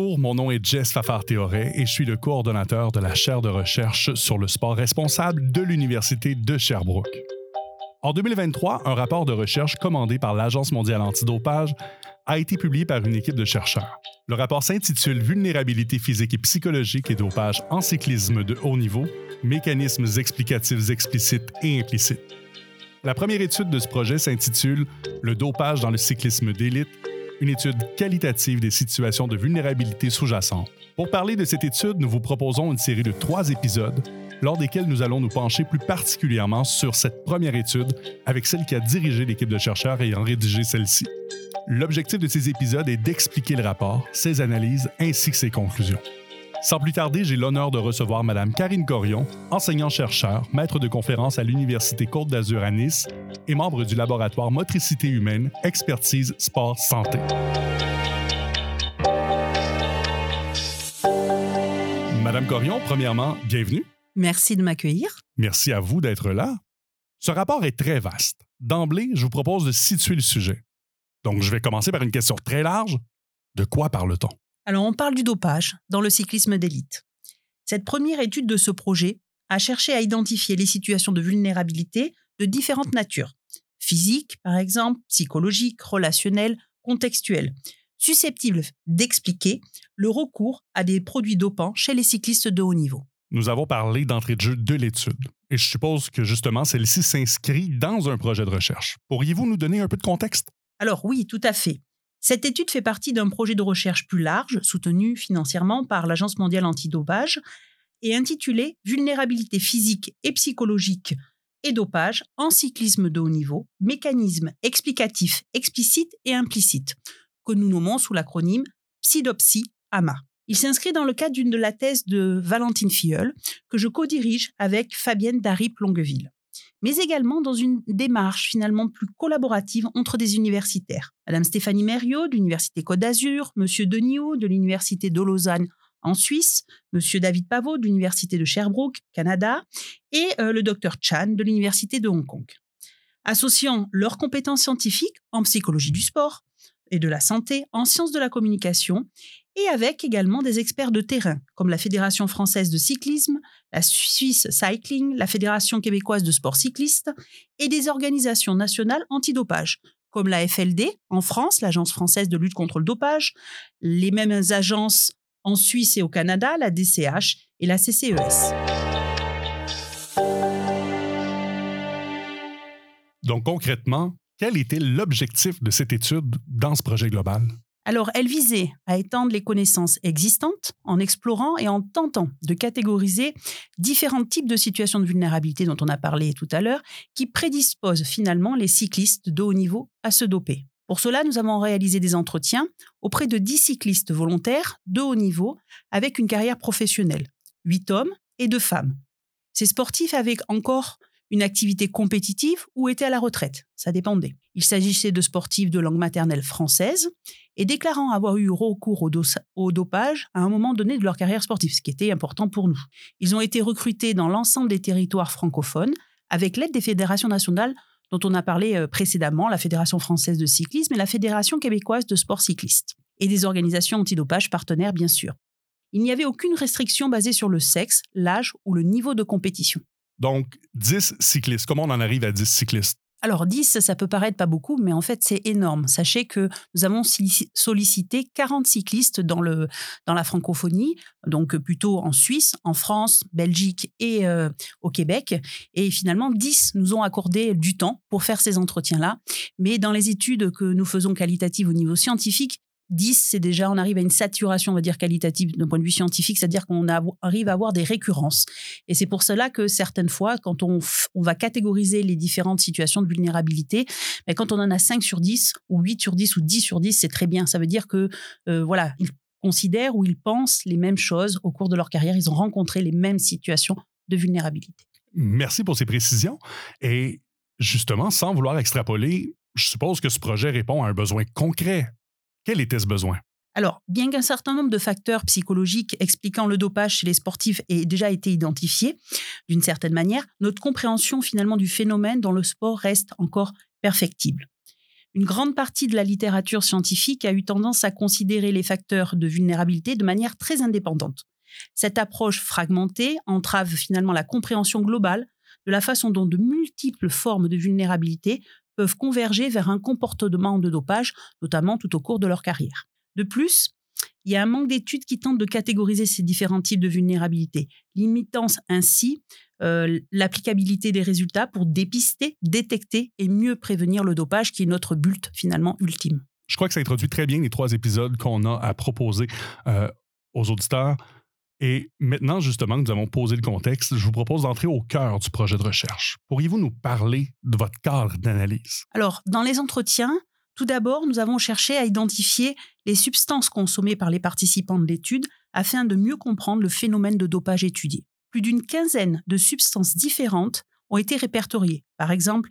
Bonjour, mon nom est Jess Fafard-Théoret et je suis le coordonnateur de la chaire de recherche sur le sport responsable de l'Université de Sherbrooke. En 2023, un rapport de recherche commandé par l'Agence mondiale antidopage a été publié par une équipe de chercheurs. Le rapport s'intitule « Vulnérabilité physique et psychologique et dopage en cyclisme de haut niveau, mécanismes explicatifs explicites et implicites ». La première étude de ce projet s'intitule « Le dopage dans le cyclisme d'élite, une étude qualitative des situations de vulnérabilité sous-jacente ». Pour parler de cette étude, nous vous proposons une série de 3 épisodes lors desquels nous allons nous pencher plus particulièrement sur cette première étude avec celle qui a dirigé l'équipe de chercheurs ayant rédigé celle-ci. L'objectif de ces épisodes est d'expliquer le rapport, ses analyses ainsi que ses conclusions. Sans plus tarder, j'ai l'honneur de recevoir Mme Karine Corion, enseignant-chercheur, maître de conférence à l'Université Côte d'Azur à Nice et membre du laboratoire Motricité humaine, expertise, sport, santé. Madame Corion, premièrement, bienvenue. Merci de m'accueillir. Merci à vous d'être là. Ce rapport est très vaste. D'emblée, je vous propose de situer le sujet. Donc, je vais commencer par une question très large. De quoi parle-t-on? Alors, on parle du dopage dans le cyclisme d'élite. Cette première étude de ce projet a cherché à identifier les situations de vulnérabilité de différentes natures. Physiques, par exemple, psychologiques, relationnelles, contextuelles, susceptibles d'expliquer le recours à des produits dopants chez les cyclistes de haut niveau. Nous avons parlé d'entrée de jeu de l'étude. Et je suppose que justement, celle-ci s'inscrit dans un projet de recherche. Pourriez-vous nous donner un peu de contexte? Alors oui, tout à fait. Cette étude fait partie d'un projet de recherche plus large, soutenu financièrement par l'Agence mondiale antidopage, et intitulé « Vulnérabilité physique et psychologique et dopage en cyclisme de haut niveau, mécanismes explicatifs explicites et implicites », que nous nommons sous l'acronyme PSYDOPSI-AMA. Il s'inscrit dans le cadre de la thèse de Valentine Filleul, que je co-dirige avec Fabienne Darip-Longueville, mais également dans une démarche finalement plus collaborative entre des universitaires. Madame Stéphanie Mériot de l'Université Côte d'Azur, Monsieur Denis Haut de l'Université de Lausanne en Suisse, Monsieur David Pavot de l'Université de Sherbrooke, Canada, et le Dr Chan de l'Université de Hong Kong. Associant leurs compétences scientifiques en psychologie du sport et de la santé, en sciences de la communication, et avec également des experts de terrain, comme la Fédération française de cyclisme, la Swiss Cycling, la Fédération québécoise de sport cycliste, et des organisations nationales antidopage, comme la FLD en France, l'Agence française de lutte contre le dopage, les mêmes agences en Suisse et au Canada, la DCH et la CCES. Donc concrètement, quel était l'objectif de cette étude dans ce projet global? Alors, elle visait à étendre les connaissances existantes en explorant et en tentant de catégoriser différents types de situations de vulnérabilité dont on a parlé tout à l'heure, qui prédisposent finalement les cyclistes de haut niveau à se doper. Pour cela, nous avons réalisé des entretiens auprès de 10 cyclistes volontaires de haut niveau avec une carrière professionnelle, 8 hommes et 2 femmes. Ces sportifs avaient encore une activité compétitive ou étaient à la retraite, ça dépendait. Il s'agissait de sportifs de langue maternelle française et déclarant avoir eu recours au dopage à un moment donné de leur carrière sportive, ce qui était important pour nous. Ils ont été recrutés dans l'ensemble des territoires francophones avec l'aide des fédérations nationales dont on a parlé précédemment, la Fédération française de cyclisme et la Fédération québécoise de sport cycliste, et des organisations antidopage partenaires bien sûr. Il n'y avait aucune restriction basée sur le sexe, l'âge ou le niveau de compétition. Donc, 10 cyclistes. Comment on en arrive à 10 cyclistes? Alors 10, ça peut paraître pas beaucoup, mais en fait, c'est énorme. Sachez que nous avons sollicité 40 cyclistes dans la francophonie, donc plutôt en Suisse, en France, Belgique et au Québec. Et finalement, 10 nous ont accordé du temps pour faire ces entretiens-là. Mais dans les études que nous faisons qualitatives au niveau scientifique, 10, c'est déjà, on arrive à une saturation, on va dire, qualitative d'un point de vue scientifique, c'est-à-dire qu'on arrive à avoir des récurrences. Et c'est pour cela que certaines fois, quand on va catégoriser les différentes situations de vulnérabilité, mais quand on en a 5 sur 10, ou 8 sur 10, ou 10 sur 10, c'est très bien. Ça veut dire que, ils considèrent ou ils pensent les mêmes choses au cours de leur carrière. Ils ont rencontré les mêmes situations de vulnérabilité. Merci pour ces précisions. Et justement, sans vouloir extrapoler, je suppose que ce projet répond à un besoin concret. Quel était ce besoin? Alors, bien qu'un certain nombre de facteurs psychologiques expliquant le dopage chez les sportifs aient déjà été identifiés, d'une certaine manière, notre compréhension finalement du phénomène dans le sport reste encore perfectible. Une grande partie de la littérature scientifique a eu tendance à considérer les facteurs de vulnérabilité de manière très indépendante. Cette approche fragmentée entrave finalement la compréhension globale de la façon dont de multiples formes de vulnérabilité peuvent converger vers un comportement de dopage, notamment tout au cours de leur carrière. De plus, il y a un manque d'études qui tentent de catégoriser ces différents types de vulnérabilité, limitant ainsi l'applicabilité des résultats pour dépister, détecter et mieux prévenir le dopage, qui est notre but finalement ultime. Je crois que ça introduit très bien les 3 épisodes qu'on a à proposer aux auditeurs. Et maintenant, justement, que nous avons posé le contexte, je vous propose d'entrer au cœur du projet de recherche. Pourriez-vous nous parler de votre cadre d'analyse? Alors, dans les entretiens, tout d'abord, nous avons cherché à identifier les substances consommées par les participants de l'étude afin de mieux comprendre le phénomène de dopage étudié. Plus d'une quinzaine de substances différentes ont été répertoriées. Par exemple,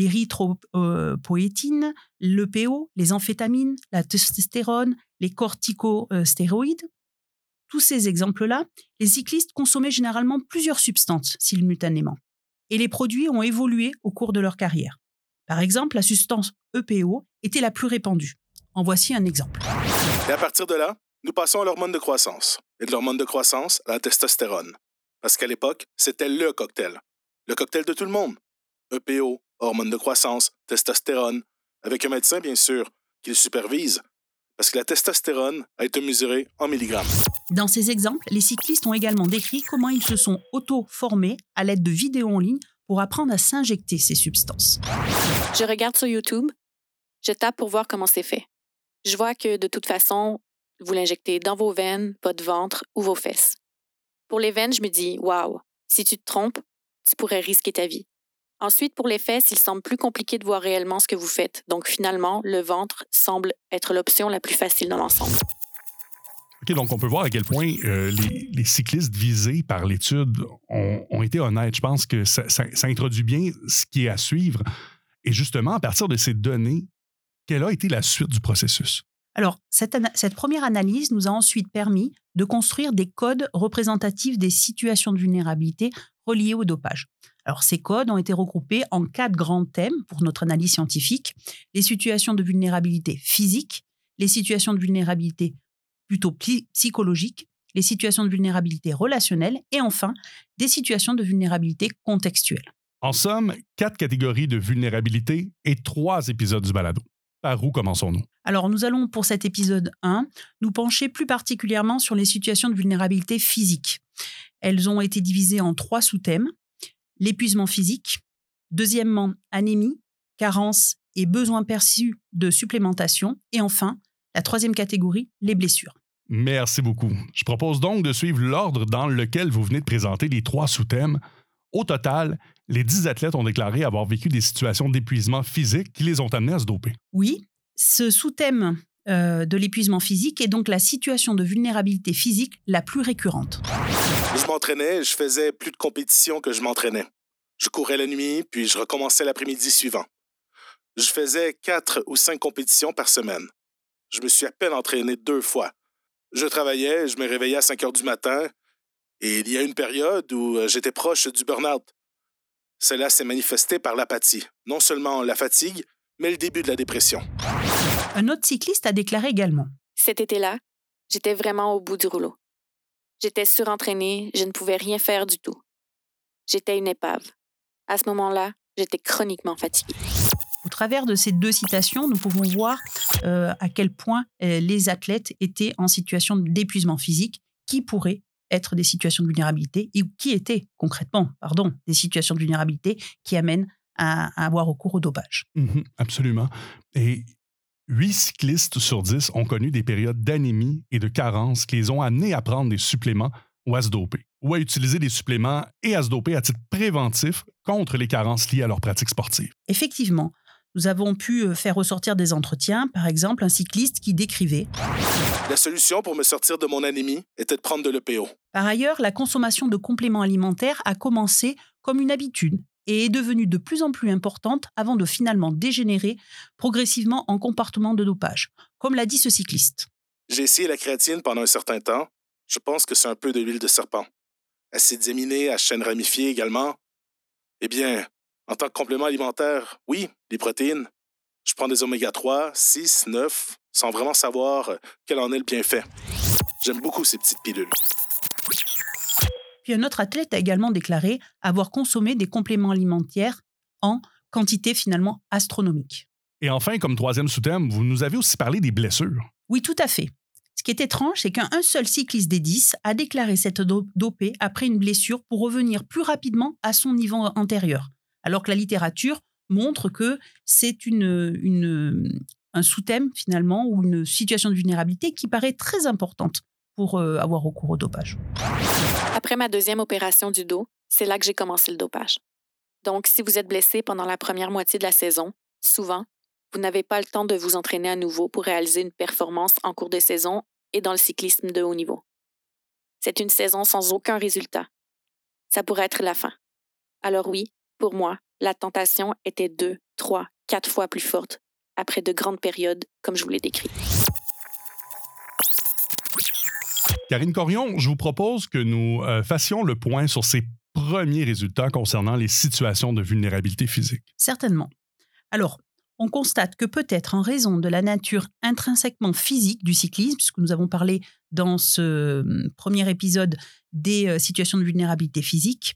l'érythropoïétine, l'EPO, les amphétamines, la testostérone, les corticostéroïdes. Tous ces exemples-là, les cyclistes consommaient généralement plusieurs substances simultanément. Et les produits ont évolué au cours de leur carrière. Par exemple, la substance EPO était la plus répandue. En voici un exemple. Et à partir de là, nous passons à l'hormone de croissance. Et de l'hormone de croissance à la testostérone. Parce qu'à l'époque, c'était le cocktail. Le cocktail de tout le monde. EPO, hormone de croissance, testostérone. Avec un médecin, bien sûr, qui le supervise. Parce que la testostérone a été mesurée en milligrammes. Dans ces exemples, les cyclistes ont également décrit comment ils se sont auto-formés à l'aide de vidéos en ligne pour apprendre à s'injecter ces substances. Je regarde sur YouTube, je tape pour voir comment c'est fait. Je vois que de toute façon, vous l'injectez dans vos veines, votre ventre ou vos fesses. Pour les veines, je me dis « Wow, si tu te trompes, tu pourrais risquer ta vie ». Ensuite, pour les fesses, il semble plus compliqué de voir réellement ce que vous faites. Donc finalement, le ventre semble être l'option la plus facile dans l'ensemble. OK, donc on peut voir à quel point les cyclistes visés par l'étude ont été honnêtes. Je pense que ça introduit bien ce qui est à suivre. Et justement, à partir de ces données, quelle a été la suite du processus? Alors, cette première analyse nous a ensuite permis de construire des codes représentatifs des situations de vulnérabilité reliées au dopage. Alors, ces codes ont été regroupés en 4 grands thèmes pour notre analyse scientifique: les situations de vulnérabilité physique, les situations de vulnérabilité plutôt psychologiques, les situations de vulnérabilité relationnelle et enfin, des situations de vulnérabilité contextuelle. En somme, 4 catégories de vulnérabilité et 3 épisodes du balado. Par où commençons-nous? Alors, nous allons pour cet épisode 1 nous pencher plus particulièrement sur les situations de vulnérabilité physique. Elles ont été divisées en 3 sous-thèmes: l'épuisement physique, deuxièmement, anémie, carence et besoin perçu de supplémentation, et enfin, la 3e catégorie, les blessures. Merci beaucoup. Je propose donc de suivre l'ordre dans lequel vous venez de présenter les 3 sous-thèmes. Au total, les 10 athlètes ont déclaré avoir vécu des situations d'épuisement physique qui les ont amenés à se doper. Oui, ce sous-thème de l'épuisement physique est donc la situation de vulnérabilité physique la plus récurrente. Je m'entraînais, je faisais plus de compétitions que je m'entraînais. Je courais la nuit, puis je recommençais l'après-midi suivant. Je faisais 4 ou 5 compétitions par semaine. Je me suis à peine entraîné 2 fois. Je travaillais, je me réveillais à 5 heures du matin, et il y a une période où j'étais proche du burn-out. Cela s'est manifesté par l'apathie. Non seulement la fatigue, mais le début de la dépression. Un autre cycliste a déclaré également: Cet été-là, j'étais vraiment au bout du rouleau. J'étais surentraînée, je ne pouvais rien faire du tout. J'étais une épave. À ce moment-là, j'étais chroniquement fatiguée. Au travers de ces 2 citations, nous pouvons voir à quel point les athlètes étaient en situation d'épuisement physique, qui pourraient être des situations de vulnérabilité et qui étaient concrètement, des situations de vulnérabilité qui amènent à avoir recours au dopage. Absolument. Et 8 cyclistes sur 10 ont connu des périodes d'anémie et de carence qui les ont amenés à prendre des suppléments ou à se doper, ou à utiliser des suppléments et à se doper à titre préventif contre les carences liées à leur pratique sportive. Effectivement, nous avons pu faire ressortir des entretiens, par exemple un cycliste qui décrivait: La solution pour me sortir de mon anémie était de prendre de l'EPO. Par ailleurs, la consommation de compléments alimentaires a commencé comme une habitude et est devenue de plus en plus importante avant de finalement dégénérer progressivement en comportement de dopage, comme l'a dit ce cycliste. J'ai essayé la créatine pendant un certain temps. Je pense que c'est un peu de l'huile de serpent. Acides aminés à chaîne ramifiée également. Eh bien, en tant que complément alimentaire, oui, les protéines. Je prends des oméga 3, 6, 9, sans vraiment savoir quel en est le bienfait. J'aime beaucoup ces petites pilules. Puis un autre athlète a également déclaré avoir consommé des compléments alimentaires en quantité finalement astronomique. Et enfin, comme troisième sous-thème, vous nous avez aussi parlé des blessures. Oui, tout à fait. Ce qui est étrange, c'est qu'un seul cycliste des 10 a déclaré s'être dopé après une blessure pour revenir plus rapidement à son niveau antérieur, alors que la littérature montre que c'est un sous-thème finalement ou une situation de vulnérabilité qui paraît très importante pour avoir recours au dopage. Après ma deuxième opération du dos, c'est là que j'ai commencé le dopage. Donc, si vous êtes blessé pendant la première moitié de la saison, souvent, vous n'avez pas le temps de vous entraîner à nouveau pour réaliser une performance en cours de saison et dans le cyclisme de haut niveau. C'est une saison sans aucun résultat. Ça pourrait être la fin. Alors oui, pour moi, la tentation était 2, 3, 4 fois plus forte après de grandes périodes comme je vous l'ai décrit. Karine Corion, je vous propose que nous fassions le point sur ces premiers résultats concernant les situations de vulnérabilité physique. Certainement. Alors, on constate que peut-être en raison de la nature intrinsèquement physique du cyclisme, puisque nous avons parlé dans ce premier épisode des situations de vulnérabilité physique,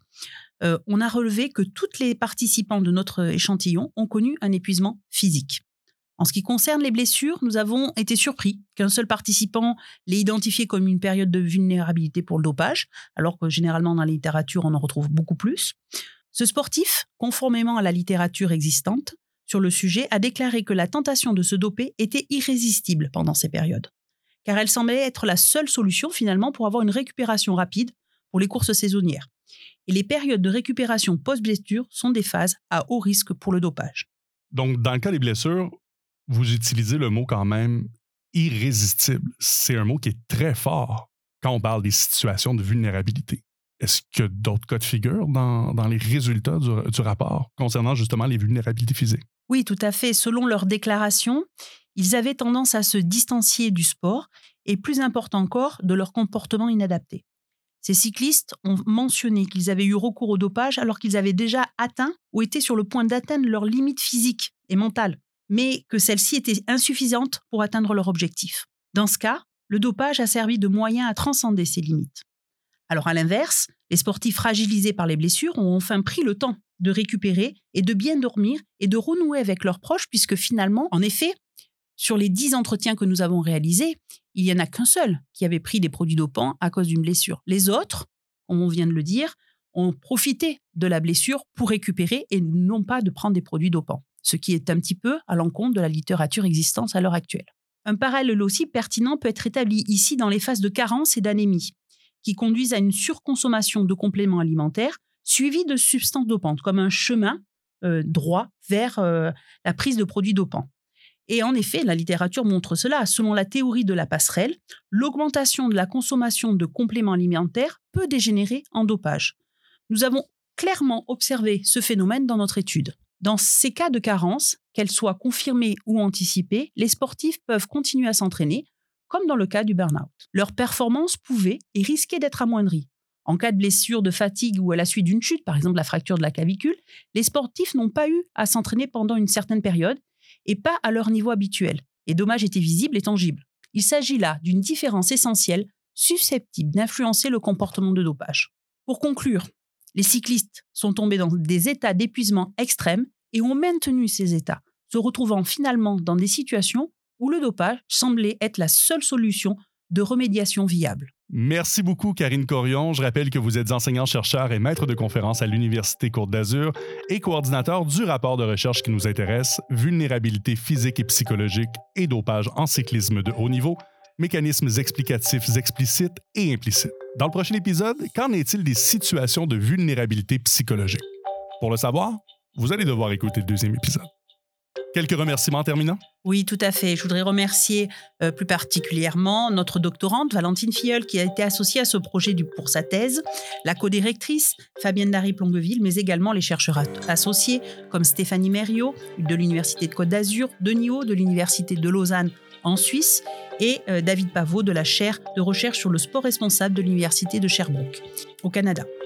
on a relevé que toutes les participants de notre échantillon ont connu un épuisement physique. En ce qui concerne les blessures, nous avons été surpris qu'un seul participant l'ait identifié comme une période de vulnérabilité pour le dopage, alors que généralement dans la littérature, on en retrouve beaucoup plus. Ce sportif, conformément à la littérature existante sur le sujet, a déclaré que la tentation de se doper était irrésistible pendant ces périodes, car elle semblait être la seule solution finalement pour avoir une récupération rapide pour les courses saisonnières. Et les périodes de récupération post-blessure sont des phases à haut risque pour le dopage. Donc, dans le cas des blessures, vous utilisez le mot quand même irrésistible. C'est un mot qui est très fort quand on parle des situations de vulnérabilité. Est-ce qu'il y a d'autres cas de figure dans les résultats du rapport concernant justement les vulnérabilités physiques? Oui, tout à fait. Selon leurs déclarations, ils avaient tendance à se distancier du sport et, plus important encore, de leur comportement inadapté. Ces cyclistes ont mentionné qu'ils avaient eu recours au dopage alors qu'ils avaient déjà atteint ou étaient sur le point d'atteindre leurs limites physiques et mentales, mais que celles-ci étaient insuffisantes pour atteindre leur objectif. Dans ce cas, le dopage a servi de moyen à transcender ces limites. Alors à l'inverse, les sportifs fragilisés par les blessures ont enfin pris le temps de récupérer et de bien dormir et de renouer avec leurs proches, puisque finalement, en effet, sur les 10 entretiens que nous avons réalisés, il n'y en a qu'un seul qui avait pris des produits dopants à cause d'une blessure. Les autres, comme on vient de le dire, ont profité de la blessure pour récupérer et non pas de prendre des produits dopants, ce qui est un petit peu à l'encontre de la littérature existante à l'heure actuelle. Un parallèle aussi pertinent peut être établi ici dans les phases de carence et d'anémie, qui conduisent à une surconsommation de compléments alimentaires suivie de substances dopantes, comme un chemin droit vers la prise de produits dopants. Et en effet, la littérature montre cela. Selon la théorie de la passerelle, l'augmentation de la consommation de compléments alimentaires peut dégénérer en dopage. Nous avons clairement observé ce phénomène dans notre étude. Dans ces cas de carence, qu'elles soient confirmées ou anticipées, les sportifs peuvent continuer à s'entraîner, comme dans le cas du burn-out. Leur performance pouvait et risquait d'être amoindrie. En cas de blessure, de fatigue ou à la suite d'une chute, par exemple la fracture de la clavicule, les sportifs n'ont pas eu à s'entraîner pendant une certaine période et pas à leur niveau habituel. Les dommages étaient visibles et tangibles. Il s'agit là d'une différence essentielle susceptible d'influencer le comportement de dopage. Pour conclure, les cyclistes sont tombés dans des états d'épuisement extrêmes et ont maintenu ces états, se retrouvant finalement dans des situations où le dopage semblait être la seule solution de remédiation viable. Merci beaucoup, Karine Corion. Je rappelle que vous êtes enseignant-chercheur et maître de conférences à l'Université Côte d'Azur et coordinateur du rapport de recherche qui nous intéresse, vulnérabilité physique et psychologique et dopage en cyclisme de haut niveau, mécanismes explicatifs explicites et implicites. Dans le prochain épisode, qu'en est-il des situations de vulnérabilité psychologique? Pour le savoir, vous allez devoir écouter le deuxième épisode. Quelques remerciements en terminant? Oui, tout à fait. Je voudrais remercier plus particulièrement notre doctorante, Valentine Filleul, qui a été associée à ce projet pour sa thèse, la co-directrice, Fabienne Dary-Plongueville, mais également les chercheurs associés, comme Stéphanie Mériot, de l'Université de Côte d'Azur, Denis Haut, de l'Université de Lausanne, en Suisse, et David Pavot, de la chaire de recherche sur le sport responsable de l'Université de Sherbrooke, au Canada.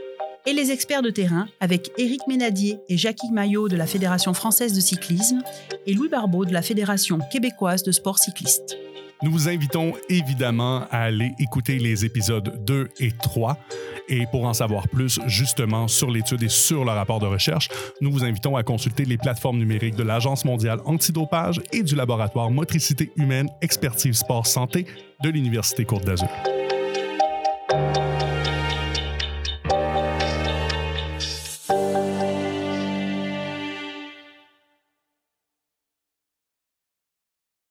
et les experts de terrain avec Éric Ménadier et Jackie Maillot de la Fédération française de cyclisme et Louis Barbeau de la Fédération québécoise de sport cycliste. Nous vous invitons évidemment à aller écouter les épisodes 2 et 3. Et pour en savoir plus justement sur l'étude et sur le rapport de recherche, nous vous invitons à consulter les plateformes numériques de l'Agence mondiale antidopage et du laboratoire Motricité humaine Expertise Sport Santé de l'Université Côte d'Azur.